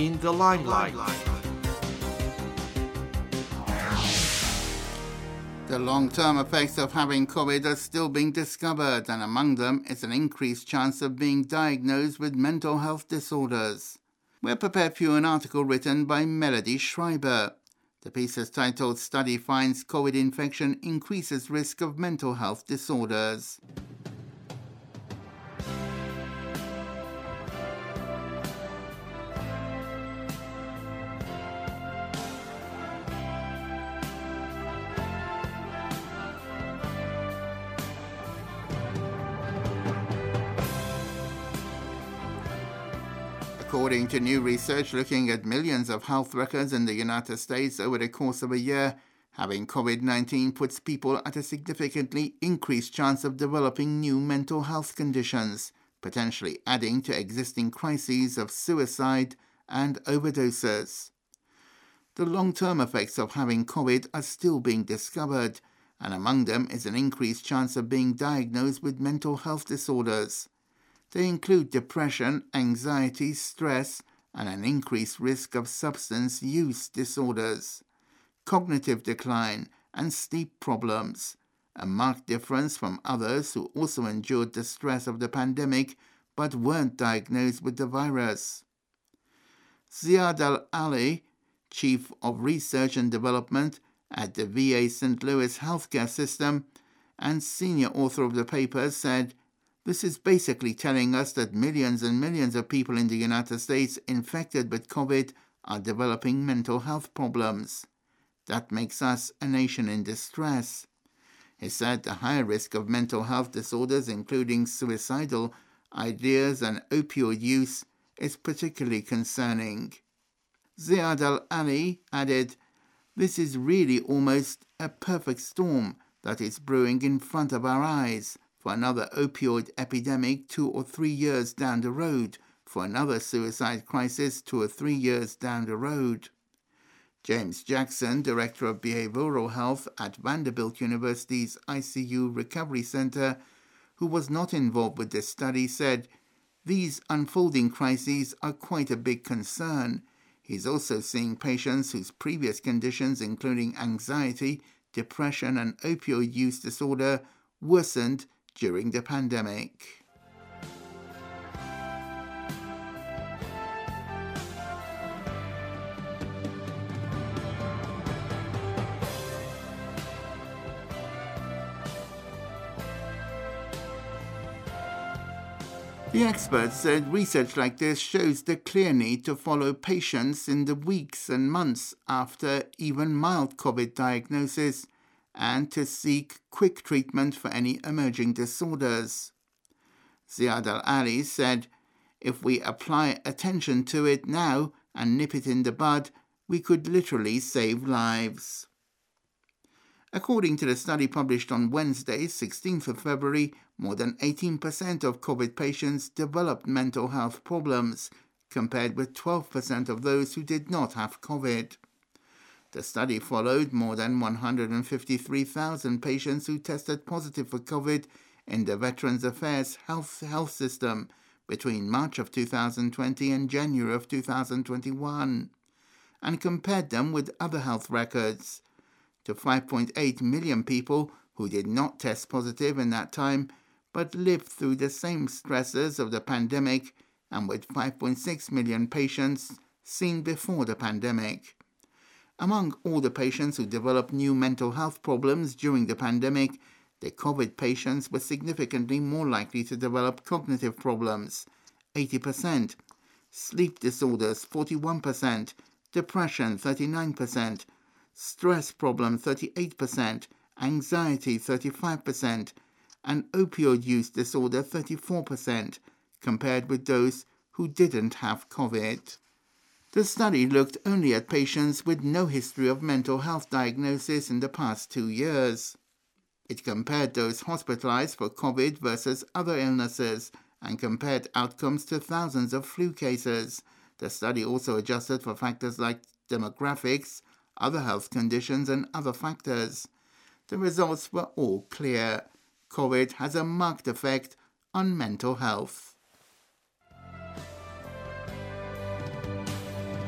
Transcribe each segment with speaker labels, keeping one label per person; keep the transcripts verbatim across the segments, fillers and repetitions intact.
Speaker 1: in the limelight.
Speaker 2: The long-term effects of having COVID are still being discovered, and among them is an increased chance of being diagnosed with mental health disorders. We're prepared for you an article written by Melody Schreiber. The piece is titled "Study Finds COVID Infection Increases Risk of Mental Health Disorders." According to new research looking at millions of health records in the United States over the course of a year, having COVID nineteen puts people at a significantly increased chance of developing new mental health conditions, potentially adding to existing crises of suicide and overdoses. The long-term effects of having COVID are still being discovered, and among them is an increased chance of being diagnosed with mental health disorders. They include depression, anxiety, stress, and an increased risk of substance use disorders, cognitive decline, and sleep problems, a marked difference from others who also endured the stress of the pandemic but weren't diagnosed with the virus. Ziad Al-Ali, Chief of Research and Development at the V A Saint Louis Healthcare System and senior author of the paper, said, "This is basically telling us that millions and millions of people in the United States infected with COVID are developing mental health problems. That makes us a nation in distress." He said the higher risk of mental health disorders, including suicidal ideas and opioid use, is particularly concerning. Ziad Al-Ali added, "This is really almost a perfect storm that is brewing in front of our eyes, for another opioid epidemic two or three years down the road, for another suicide crisis two or three years down the road." James Jackson, Director of Behavioral Health at Vanderbilt University's I C U Recovery Center, who was not involved with this study, said, "These unfolding crises are quite a big concern." He's also seeing patients whose previous conditions, including anxiety, depression, and opioid use disorder, worsened during the pandemic. The experts said research like this shows the clear need to follow patients in the weeks and months after even mild COVID diagnosis and to seek quick treatment for any emerging disorders. Ziad Al-Ali said, "If we apply attention to it now and nip it in the bud, we could literally save lives." According to the study published on Wednesday, sixteenth of February, more than eighteen percent of COVID patients developed mental health problems, compared with twelve percent of those who did not have COVID. The study followed more than one hundred fifty-three thousand patients who tested positive for COVID in the Veterans Affairs Health Health System between March of two thousand twenty and January of two thousand twenty-one, and compared them with other health records. To five point eight million people who did not test positive in that time but lived through the same stresses of the pandemic, and with five point six million patients seen before the pandemic. Among all the patients who developed new mental health problems during the pandemic, the COVID patients were significantly more likely to develop cognitive problems, eighty percent, sleep disorders, forty-one percent, depression, thirty-nine percent, stress problem, thirty-eight percent, anxiety, thirty-five percent, and opioid use disorder, thirty-four percent, compared with those who didn't have COVID. The study looked only at patients with no history of mental health diagnosis in the past two years. It compared those hospitalized for COVID versus other illnesses and compared outcomes to thousands of flu cases. The study also adjusted for factors like demographics, other health conditions, and other factors. The results were all clear. COVID has a marked effect on mental health.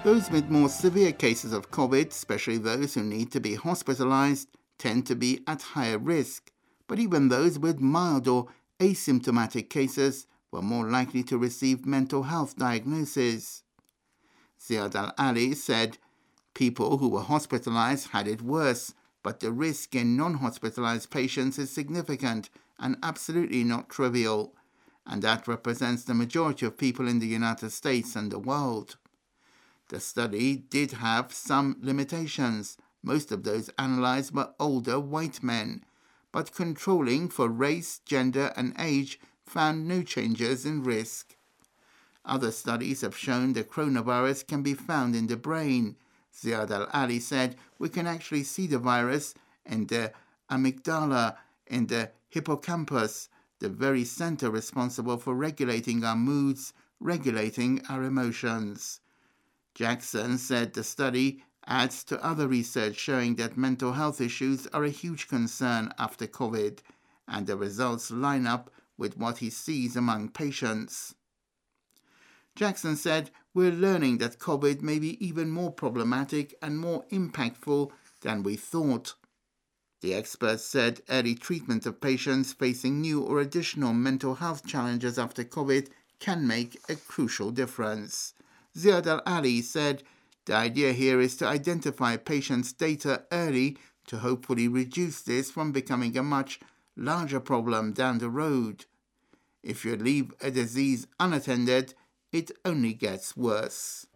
Speaker 2: Those with more severe cases of COVID, especially those who need to be hospitalized, tend to be at higher risk. But even those with mild or asymptomatic cases were more likely to receive mental health diagnoses. Ziad Al-Ali said people who were hospitalized had it worse, but the risk in non-hospitalized patients is significant and absolutely not trivial, and that represents the majority of people in the United States and the world. The study did have some limitations. Most of those analyzed were older white men, but controlling for race, gender, and age found no changes in risk. Other studies have shown the coronavirus can be found in the brain. Ziad Al-Ali said we can actually see the virus in the amygdala, in the hippocampus, the very center responsible for regulating our moods, regulating our emotions. Jackson said the study adds to other research showing that mental health issues are a huge concern after COVID, and the results line up with what he sees among patients. Jackson said, "We're learning that COVID may be even more problematic and more impactful than we thought." The experts said early treatment of patients facing new or additional mental health challenges after COVID can make a crucial difference. Ziad Al-Ali said, "The idea here is to identify patients' data early to hopefully reduce this from becoming a much larger problem down the road. If you leave a disease unattended, it only gets worse."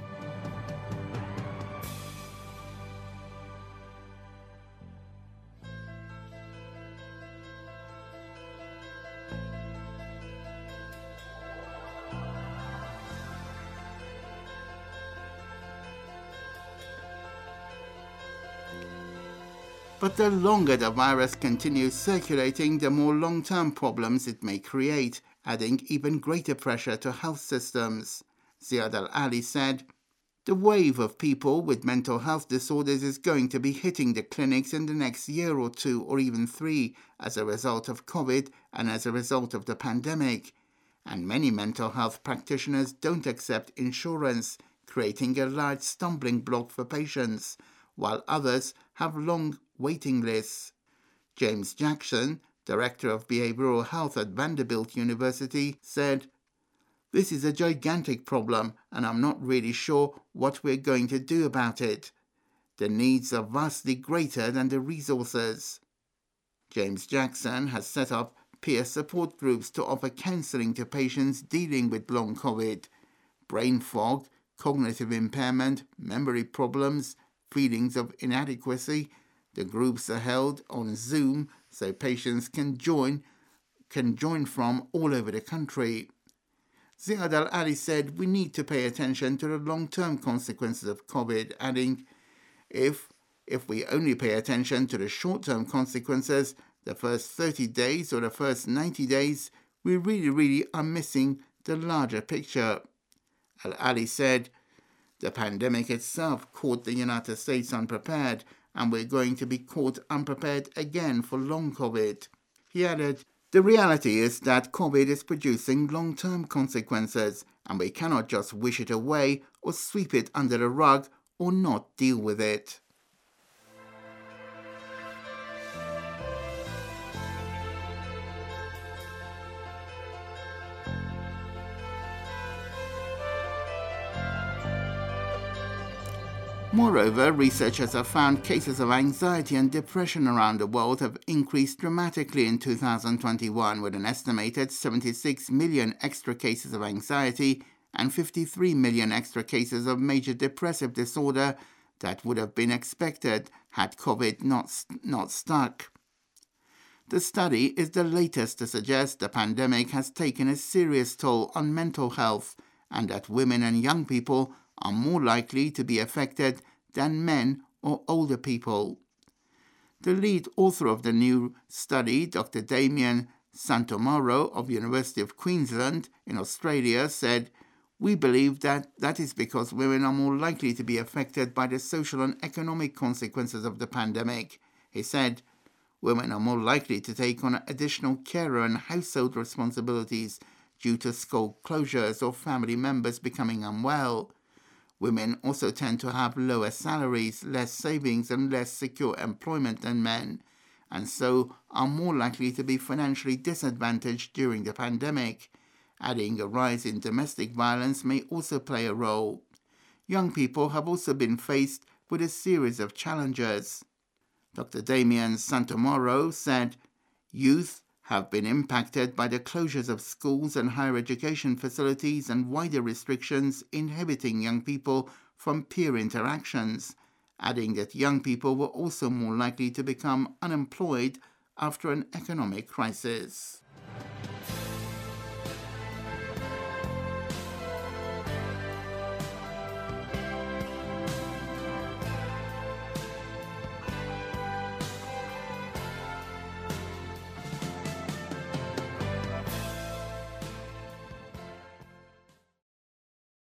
Speaker 2: But the longer the virus continues circulating, the more long-term problems it may create, adding even greater pressure to health systems. Ziad Al-Ali said, "The wave of people with mental health disorders is going to be hitting the clinics in the next year or two or even three as a result of COVID and as a result of the pandemic. And many mental health practitioners don't accept insurance, creating a large stumbling block for patients, while others have long waiting lists." James Jackson, Director of Behavioral Health at Vanderbilt University, said, "This is a gigantic problem, and I'm not really sure what we're going to do about it. The needs are vastly greater than the resources." James Jackson has set up peer support groups to offer counseling to patients dealing with long COVID. Brain fog, cognitive impairment, memory problems, feelings of inadequacy. The groups are held on Zoom so patients can join can join from all over the country. Ziad Al-Ali said we need to pay attention to the long-term consequences of COVID, adding, if, if we only pay attention to the short-term consequences, the first thirty days or the first ninety days, we really, really are missing the larger picture. Al-Ali said, "The pandemic itself caught the United States unprepared, and we're going to be caught unprepared again for long COVID." He added, "The reality is that COVID is producing long-term consequences, and we cannot just wish it away or sweep it under the rug or not deal with it." Moreover, researchers have found cases of anxiety and depression around the world have increased dramatically in two thousand twenty-one, with an estimated seventy-six million extra cases of anxiety and fifty-three million extra cases of major depressive disorder that would have been expected had COVID not, not stuck. The study is the latest to suggest the pandemic has taken a serious toll on mental health and that women and young people are more likely to be affected than men or older people. The lead author of the new study, Doctor Damien Santomaro of University of Queensland in Australia, said, "We believe that that is because women are more likely to be affected by the social and economic consequences of the pandemic." He said, "Women are more likely to take on additional carer and household responsibilities due to school closures or family members becoming unwell. Women also tend to have lower salaries, less savings, and less secure employment than men, and so are more likely to be financially disadvantaged during the pandemic. Adding a rise in domestic violence may also play a role. Young people have also been faced with a series of challenges. Doctor Damian Santomoro said, "Youth have been impacted by the closures of schools and higher education facilities and wider restrictions inhibiting young people from peer interactions," adding that young people were also more likely to become unemployed after an economic crisis.